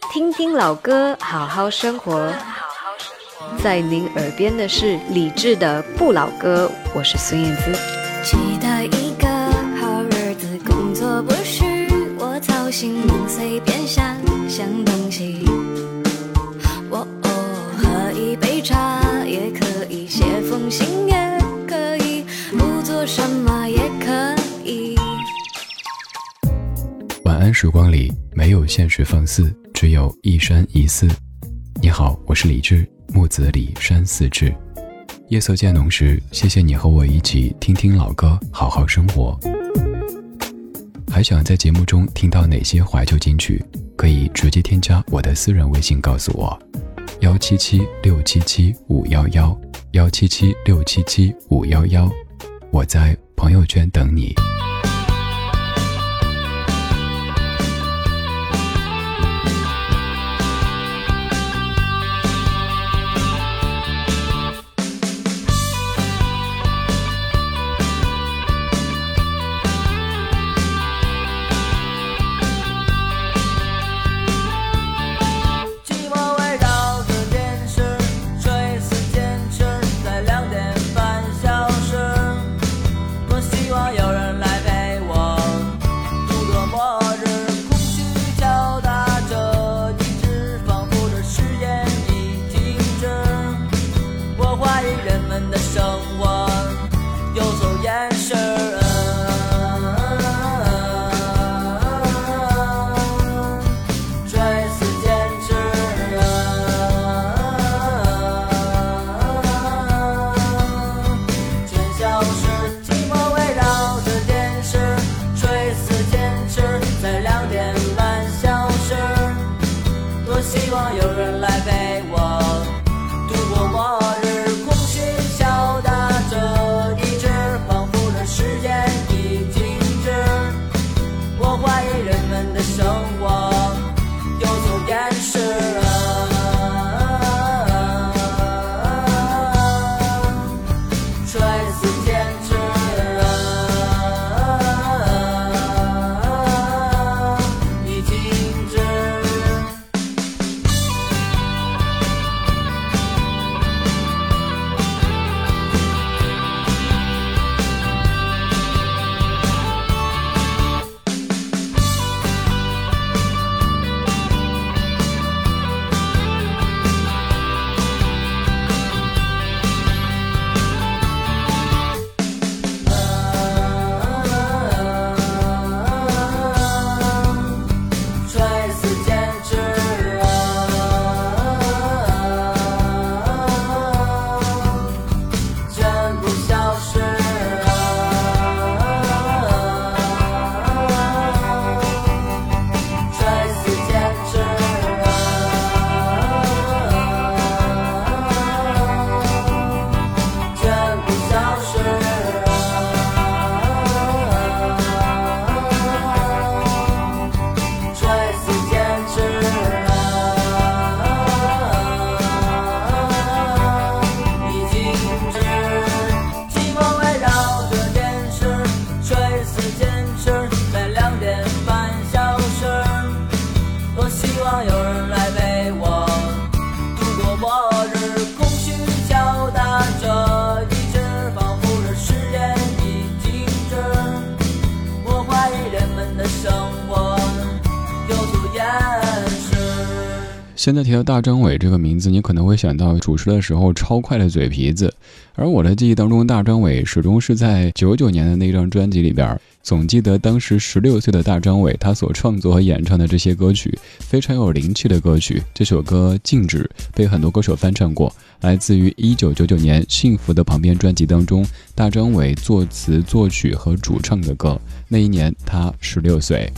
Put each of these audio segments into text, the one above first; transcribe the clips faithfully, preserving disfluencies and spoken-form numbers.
听听老歌，好好生活。在您耳边的是理智的不老歌，我是孙燕姿。 期待一个好日子，工作不需我操心，能随便想想东西。我哦，喝一杯茶也可以，写封信也可以，不做什么也可以。 晚安时光里没有现实放肆，只有一山一寺。你好，我是李志，木子李山寺志。夜色渐浓时，谢谢你和我一起听听老歌，好好生活。还想在节目中听到哪些怀旧金曲，可以直接添加我的私人微信告诉我，幺七七六七七五幺幺，幺七七六七七五幺幺，我在朋友圈等你。现在提到大张伟这个名字，你可能会想到主持的时候超快的嘴皮子，而我的记忆当中，大张伟始终是在九九年的那张专辑里边。总记得当时十六岁的大张伟，他所创作和演唱的这些歌曲，非常有灵气的歌曲。这首歌《静止》被很多歌手翻唱过，来自于一九九九年《幸福的旁边》专辑当中，大张伟作词、作曲和主唱的歌。那一年他十六岁。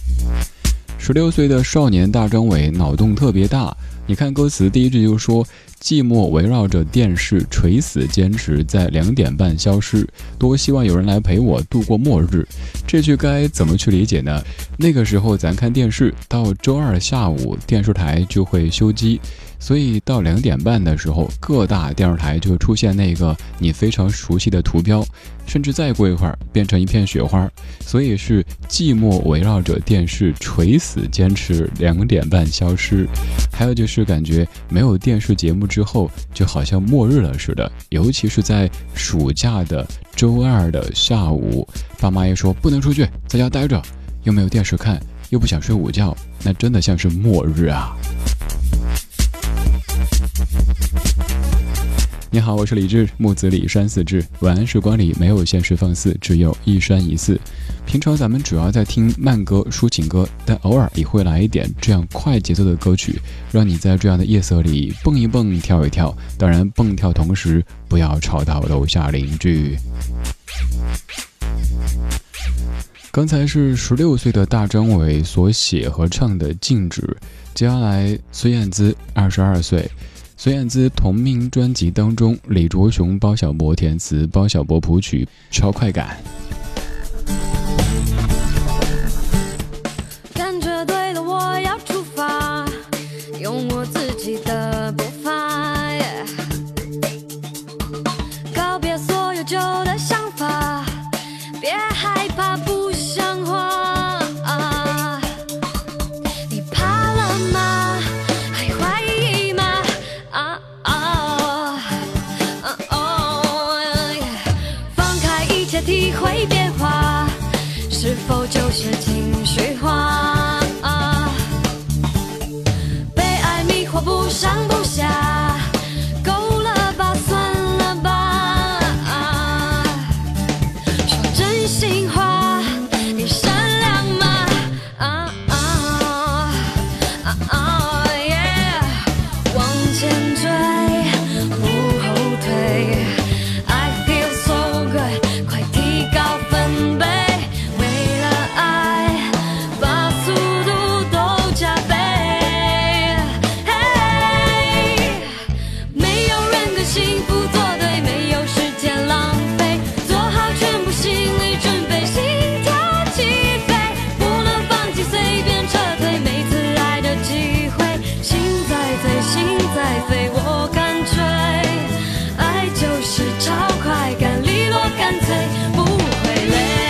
十六岁的少年大张伟脑洞特别大，你看歌词第一句就说寂寞围绕着电视垂死坚持，在两点半消失，多希望有人来陪我度过末日。这句该怎么去理解呢？那个时候咱看电视，到周二下午电视台就会休机，所以到两点半的时候，各大电视台就会出现那个你非常熟悉的图标，甚至再过一会儿变成一片雪花，所以是寂寞围绕着电视垂死坚持，两点半消失。还有就是感觉没有电视节目之后，就好像末日了似的，尤其是在暑假的周二的下午，爸妈一说不能出去，在家待着，又没有电视看，又不想睡午觉，那真的像是末日啊。你好，我是李志，木子李山四志。晚安时光里没有现实放肆，只有一山一寺。平常咱们主要在听慢歌、抒情歌，但偶尔也会来一点这样快节奏的歌曲，让你在这样的夜色里蹦一蹦、跳一跳。当然，蹦跳同时不要吵到楼下邻居。刚才是十六岁的大张伟所写和唱的《静止》，接下来孙燕姿二十二岁。孙燕姿同名专辑当中，李卓雄、包小柏填词，包小柏谱曲，超快感。 感觉对了，我要出发，用我自己的步伐， yeah、告别所有旧的想法，别害怕不像话。啊、你怕了吗？还怀疑吗？啊啊啊哦！放开一切，体会变化，是否就是情绪化？啊、被爱迷惑，不上不下，够了吧，算了吧。啊、说真心话，你善良吗？啊啊啊啊！耶，往前追，不后退。I feel so good， 快提高分贝，为了爱，把速度都加倍。嘿，没有人跟幸福作对，没有时间浪费，做好全部心理准备，心跳起飞，不能放弃，随便撤退，每次爱的机会，心在醉，心在飞，我感觉爱就是超快感，利落干脆，不会累。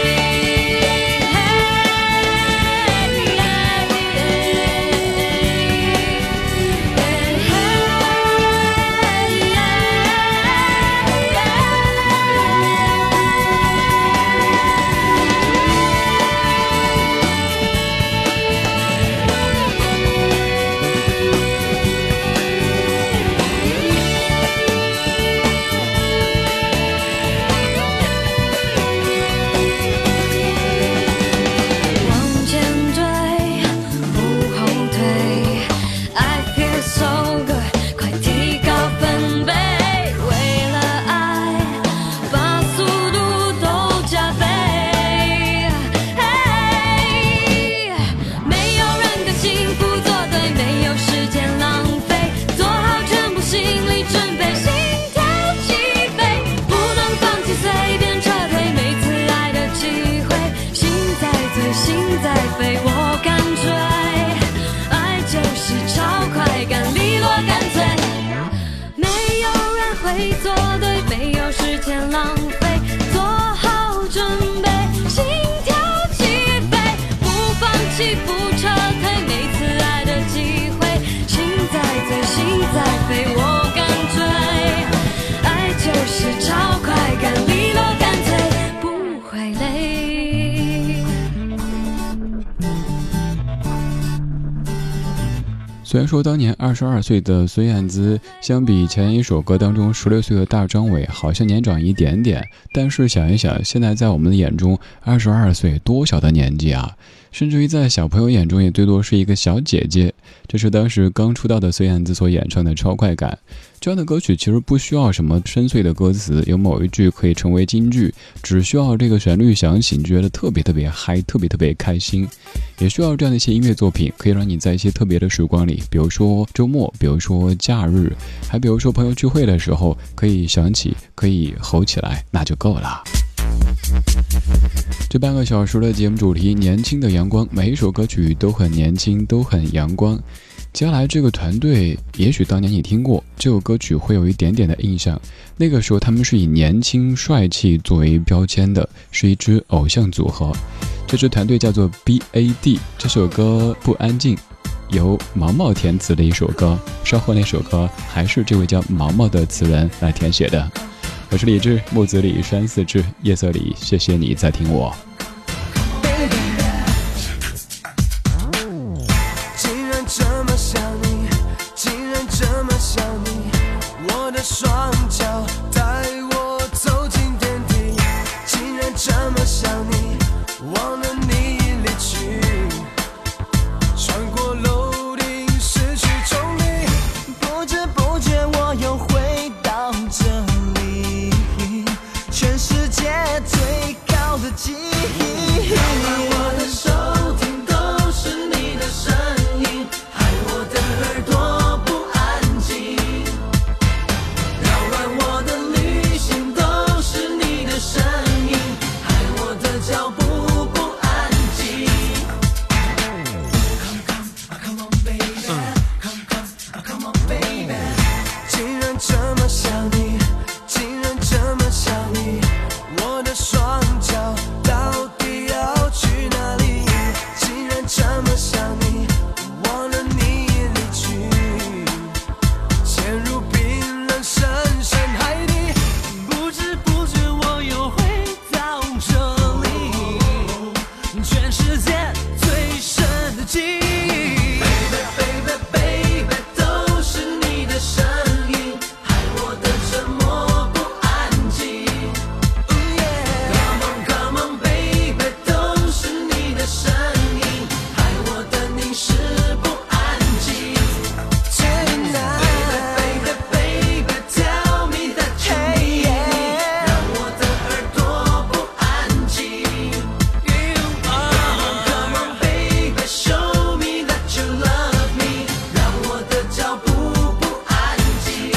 往前追，不后退。I feel so good， 快提高分贝，为了爱，把速度都加倍。嘿，没有人跟幸福作对，没有时间浪费，做好全部心理准备，心跳起飞，不能放弃，随便撤退，每次爱的机会，心在醉，心在飞，我感觉爱就是超快感，利落干脆，没有人会做对，没有时间浪费，做好准备，心跳起飞，不放弃，不撤退，每次爱的机会，心在醉，心在飞，我感觉爱就是超快感，利落干脆，不会累。 虽然说当年二十二岁的孙燕姿相比前一首歌当中十六岁的大张伟好像年长一点点，但是想一想，现在在我们的眼中二十二岁多小的年纪啊，甚至于在小朋友眼中也最多是一个小姐姐。 这是当时刚出道的孙燕姿所演唱的《超快感》。这样的歌曲其实不需要什么深邃的歌词，有某一句可以成为金句，只需要这个旋律响起，你觉得特别特别嗨，特别特别开心。也需要这样的一些音乐作品，可以让你在一些特别的时光里，比如说周末，比如说假日，还比如说朋友聚会的时候，可以响起，可以吼起来，那就够了。这半个小时的节目主题，年轻的阳光，每一首歌曲都很年轻，都很阳光。接下来这个团队，也许当年你听过这首歌曲，会有一点点的印象。那个时候他们是以年轻帅气作为标签的，是一支偶像组合。这支团队叫做 B A D， 这首歌不安静，由毛毛填词的一首歌。稍后那首歌还是这位叫毛毛的词人来填写的。我是李志，木子李山四志，夜色里，谢谢你在听我。 竟然这么想你，竟然这么想你，我的双脚带我走进天地，竟然这么想你，忘了你离去，穿过楼顶失去重力，不知不觉我又回到这里，全世界最高的记忆，我的手听都是你的声音，害我的耳朵不安静，扰乱我的旅行都是你的声音，害我的脚步不安静。Come on baby, come come come on baby， 竟然这么想你，竟然这么想你，我的双脚到底要去哪里？竟然这么想你，忘了你离去，陷入冰冷深深海底，不知不觉我又回到这里，全世界最深的记忆。Baby baby baby， 都是你的声音，害我的沉默不安静。Come on come on baby， 都是你的声音，害我的凝视不安静。Tonight baby baby baby， tell me that you need me， 让我的耳朵不安静。Come on come on baby， show me that you love me， 让我的脚步不安静。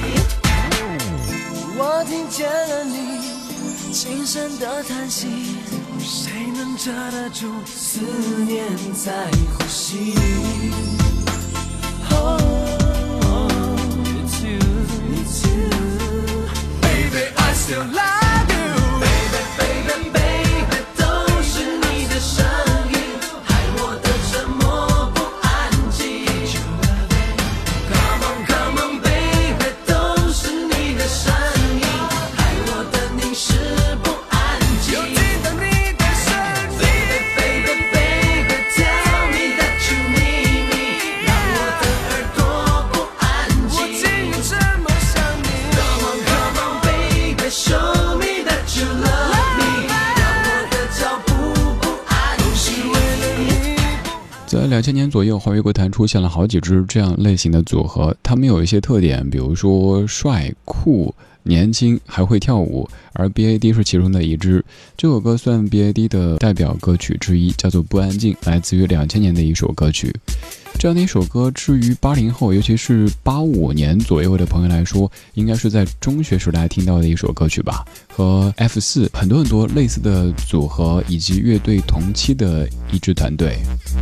我听见了你轻声的叹息，谁能遮得住思念在呼吸？Oh, me too, me too. Baby, I still love you. Baby, baby, baby， 都是你的声音，害我的沉默不安静。Come on, come on, baby， 都是你的声音，害我的凝视不安静。又听到你的声音。Baby, baby, baby， tell me that you need me， 让我的耳朵不安静。我竟然这么想你。Come on, come on, baby， show me that you love me， 让我的脚步不安静。为了你。 在两千年左右，华语歌坛出现了好几支这样类型的组合，他们有一些特点，比如说帅、酷、年轻，还会跳舞，而 B A D 是其中的一支。这首歌算 B A D 的代表歌曲之一，叫做《不安静》，来自于两千年的一首歌曲。这样的一首歌，至于八零后，尤其是八五年左右的朋友来说，应该是在中学时代听到的一首歌曲吧。和 F 四 很多很多类似的组合以及乐队同期的一支团队。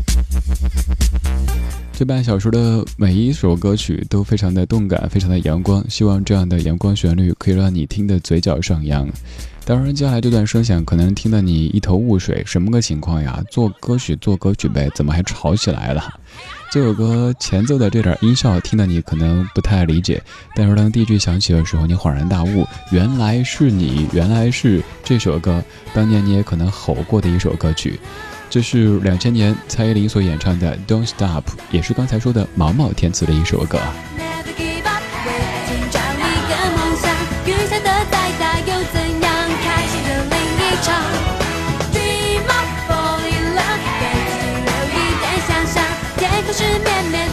这半小时的每一首歌曲都非常的动感，非常的阳光，希望这样的阳光旋律可以让你听得嘴角上扬。当然接下来这段声响可能听得你一头雾水，什么个情况呀？做歌曲做歌曲呗，怎么还吵起来了？这首歌前奏的这点音效听得你可能不太理解，但是当第一句响起的时候，你恍然大悟，原来是你，原来是这首歌当年你也可能吼过的一首歌曲。这是两千年蔡依林所演唱的 Don't Stop， 也是刚才说的毛毛填词的一首歌。 Never give up， 为了寻找一个梦想，雨下的再大又怎样，开心的另一场。 Dream up, fall in love， 给自己留一点想象，天空是绵绵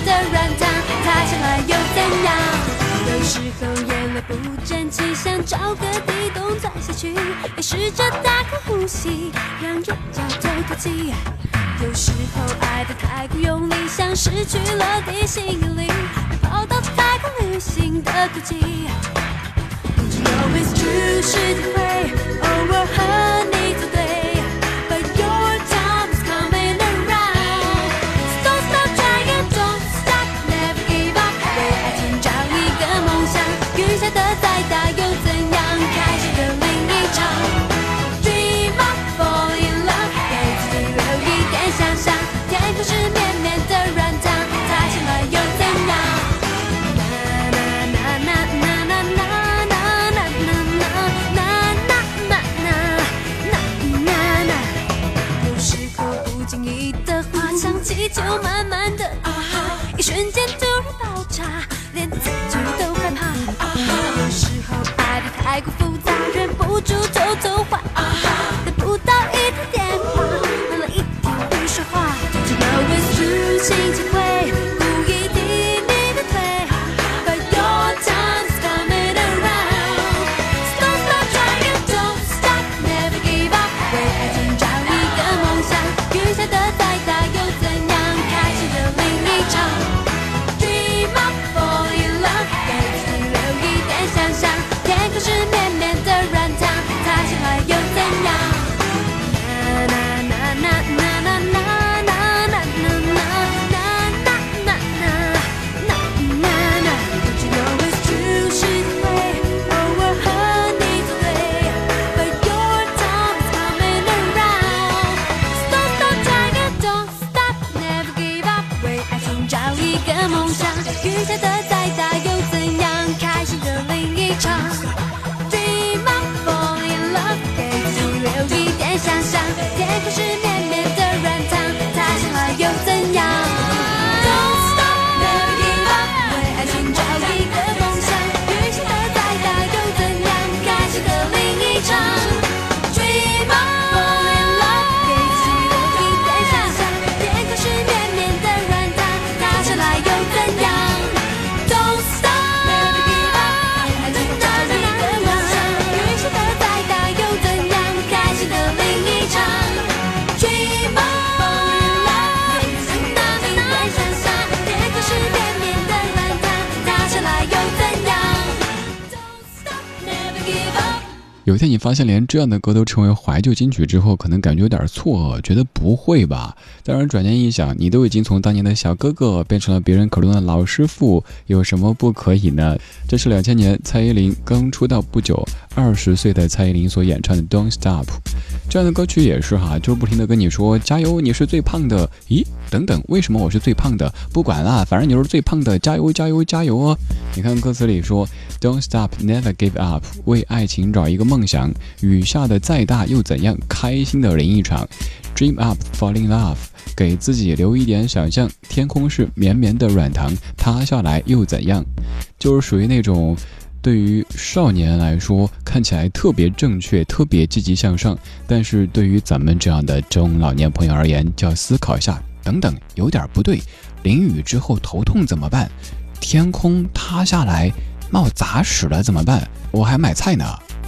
天气想找个地洞钻下去，也试着大口呼吸，让眼角透透气。有时候爱得太过用力，像失去了地心引力，被跑到太空旅行的途径。Don't you know it's true？ 是体会偶尔和你作对 ，But your time is coming around。Don't stop trying, don't stop, never give up。为爱情找一个梦想，雨下的再大又怎样？开始的另一场 Dream up, fall in love， 给自己留一点想象。天空是绵绵的软糖，太醒了又怎样？气球慢慢的啊哈，一瞬间突然爆炸，连自己都害怕啊哈。有时候爱得太过复杂，忍不住偷偷换啊哈，得不到一通电话，忙了一天不说话。Don't you know it's true？ 心情会故意替你的腿 ，But your time's coming around。Don't stop trying, don't stop, never give up。为爱情找一个梦想，雨下的再大又怎样？Dream up, fall in love， 给自己留一点想象。天空是绵绵的软糖，它醒来又怎样？啦啦啦啦啦啦啦啦啦啦啦啦啦。Don't you know it's true？ 是体会偶尔和你作对 ，But your time is coming around。Don't stop trying, don't stop, never give up。为爱情找一个梦想，雨下的再大又怎样？开心的另一场 Dream up, fall in love， 给自己留一点想象。天空是绵绵的软糖，它醒了又怎样？ Don't stop, never give up， 为爱情找一个梦想，雨下的再大又怎样？开心的另一场 Dream up, fall in love， 给自己留一点想象。天空是绵绵的软糖，它醒来又怎样？ Don't stop, never give up， 为爱情找一个梦想，雨下的再大又怎样？开心的另一场 Dream up, fall in love， 给自己留一点想象。天空是绵绵的软糖，它醒来又怎样？ Don't stop, never give up。 有一天你发现连这样的歌都成为怀旧金曲之后，可能感觉有点错愕，觉得不会吧？当然转念一想，你都已经从当年的小哥哥变成了别人口中的老师傅，有什么不可以呢？这是两千年蔡依林刚出道不久，二十岁的蔡依林所演唱的 Don't Stop。 这样的歌曲也是哈，就是不停的跟你说加油，你是最胖的。咦，等等，为什么我是最胖的？不管啦，反正你是最胖的，加油加油加油哦！你看歌词里说 Don't stop, never give up， 为爱情找一个梦想，雨下的再大又怎样？开心的淋一场 Dream up, fall in love， 给自己留一点想象。天空是绵绵的软糖，塌下来又怎样？就是属于那种对于少年来说看起来特别正确，特别积极向上，但是对于咱们这样的中老年朋友而言，就要思考一下，等等，有点不对，淋雨之后头痛怎么办？天空塌下来冒杂屎了怎么办？我还买菜呢。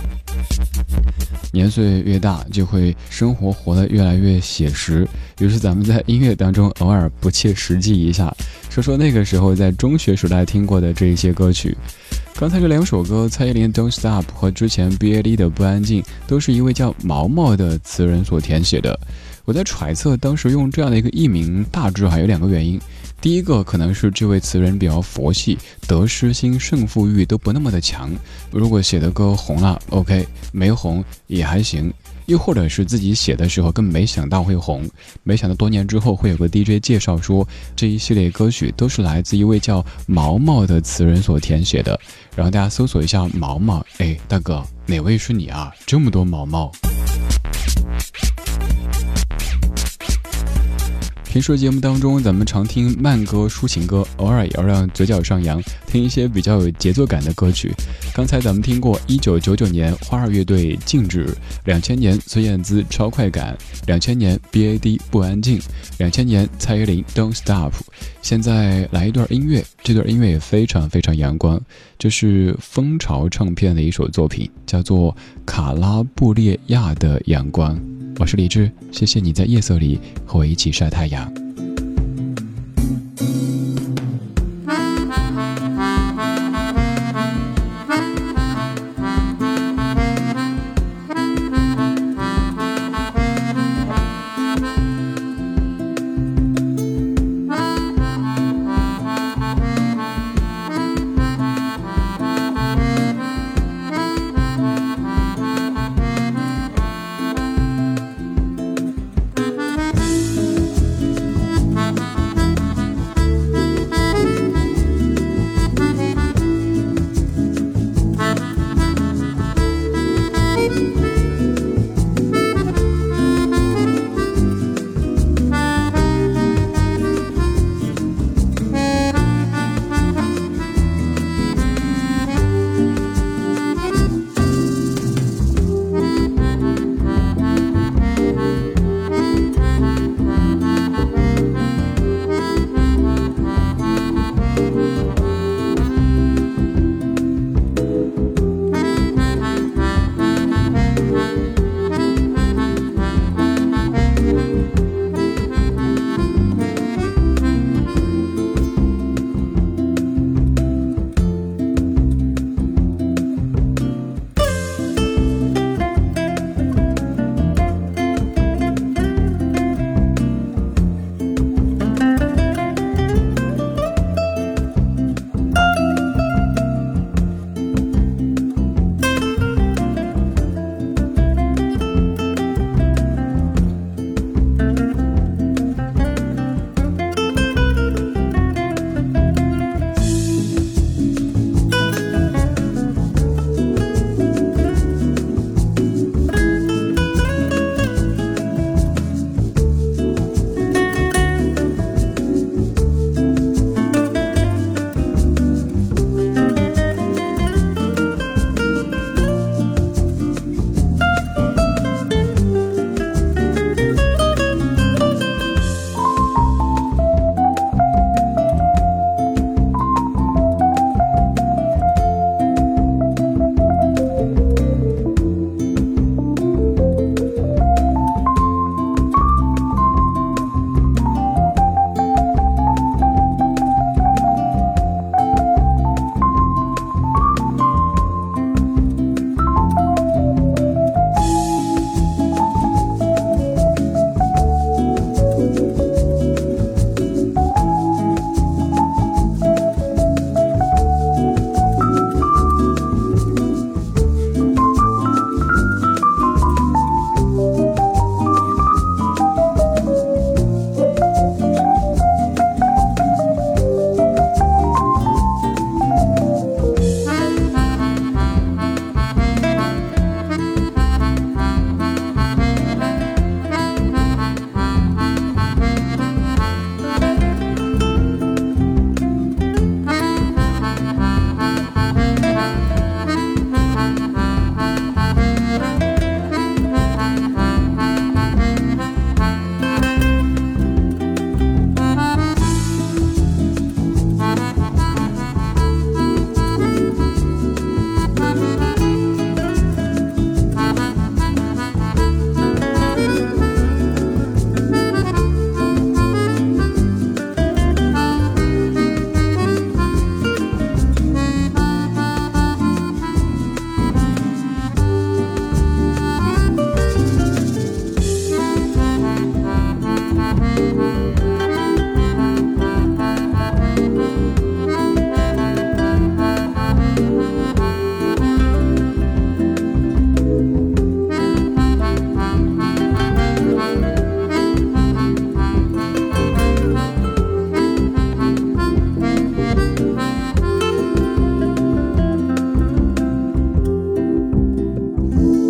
年岁越大，就会生活活得越来越写实，于是咱们在音乐当中偶尔不切实际一下，说说那个时候在中学时代听过的这一些歌曲。刚才这两首歌，蔡依林 Don't Stop 和之前 B A D 的不安静，都是一位叫毛毛的词人所填写的。我在揣测当时用这样的一个艺名，大致还有两个原因。第一个可能是这位词人比较佛系，得失心胜负欲都不那么的强，如果写的歌红了 OK， 没红也还行，又或者是自己写的时候根本没想到会红，没想到多年之后会有个 D J 介绍说这一系列歌曲都是来自一位叫毛毛的词人所填写的，然后大家搜索一下毛毛，哎，大哥哪位是你啊？这么多毛毛。 平时节目当中，咱们常听慢歌、抒情歌，偶尔也要让嘴角上扬，听一些比较有节奏感的歌曲。刚才咱们听过一九九九年花儿乐队《静止》，两千年孙燕姿《超快感》，两千年 B A D 不安静，两千年蔡依林 Don't Stop。现在来一段音乐，这段音乐也非常非常阳光，这是蜂巢唱片的一首作品，叫做《卡拉布列亚的阳光》。我是李志，谢谢你在夜色里和我一起晒太阳。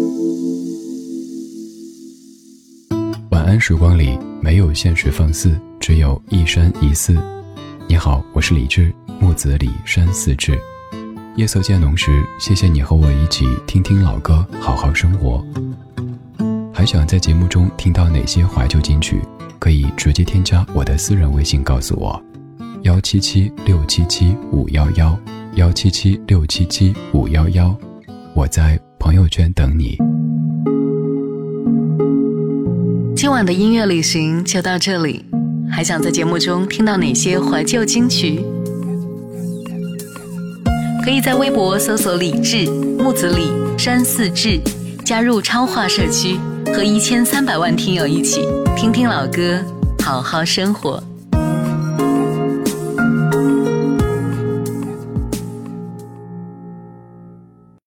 时光里没有现实放肆， 只有一山一寺。你好，我是李志，木子李山寺志。夜色渐浓时，谢谢你和我一起听听老歌，好好生活。还想在节目中听到哪些怀旧金曲，可以直接添加我的私人微信告诉我，幺七七六七七五幺幺，幺七七六七七五幺幺，我在朋友圈等你。 今晚的音乐旅行就到这里，还想在节目中听到哪些怀旧金曲？可以在微博搜索李志，木子李山寺志，加入超话社区，和一千三百万听友一起听听老歌，好好生活。